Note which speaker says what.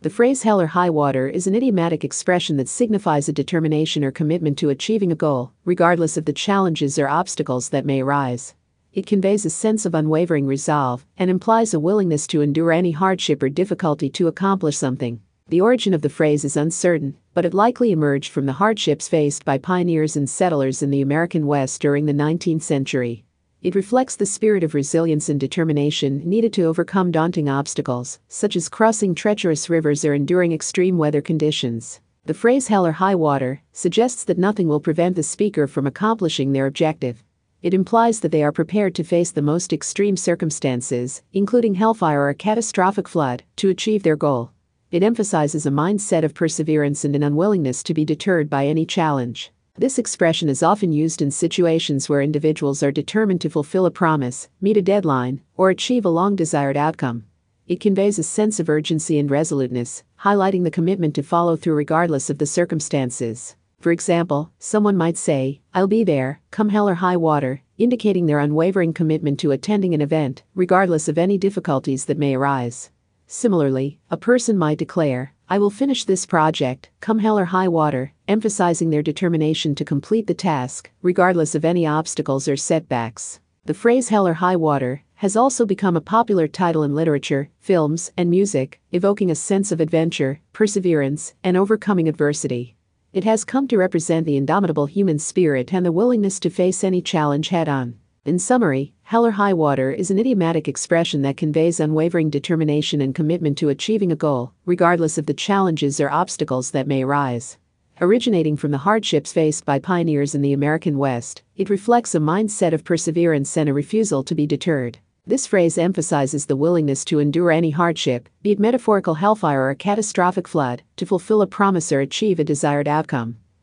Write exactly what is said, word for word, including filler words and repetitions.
Speaker 1: The phrase hell or high water is an idiomatic expression that signifies a determination or commitment to achieving a goal, regardless of the challenges or obstacles that may arise. It conveys a sense of unwavering resolve and implies a willingness to endure any hardship or difficulty to accomplish something. The origin of the phrase is uncertain, but it likely emerged from the hardships faced by pioneers and settlers in the American West during the nineteenth century. It reflects the spirit of resilience and determination needed to overcome daunting obstacles, such as crossing treacherous rivers or enduring extreme weather conditions. The phrase hell or high water suggests that nothing will prevent the speaker from accomplishing their objective. It implies that they are prepared to face the most extreme circumstances, including hellfire or a catastrophic flood, to achieve their goal. It emphasizes a mindset of perseverance and an unwillingness to be deterred by any challenge. This expression is often used in situations where individuals are determined to fulfill a promise, meet a deadline, or achieve a long-desired outcome. It conveys a sense of urgency and resoluteness, highlighting the commitment to follow through regardless of the circumstances. For example, someone might say, "I'll be there, come hell or high water," indicating their unwavering commitment to attending an event, regardless of any difficulties that may arise. Similarly, a person might declare, "I will finish this project, come hell or high water," emphasizing their determination to complete the task, regardless of any obstacles or setbacks. The phrase hell or high water has also become a popular title in literature, films, and music, evoking a sense of adventure, perseverance, and overcoming adversity. It has come to represent the indomitable human spirit and the willingness to face any challenge head-on. In summary, hell or high water is an idiomatic expression that conveys unwavering determination and commitment to achieving a goal, regardless of the challenges or obstacles that may arise. Originating from the hardships faced by pioneers in the American West, it reflects a mindset of perseverance and a refusal to be deterred. This phrase emphasizes the willingness to endure any hardship, be it metaphorical hellfire or a catastrophic flood, to fulfill a promise or achieve a desired outcome.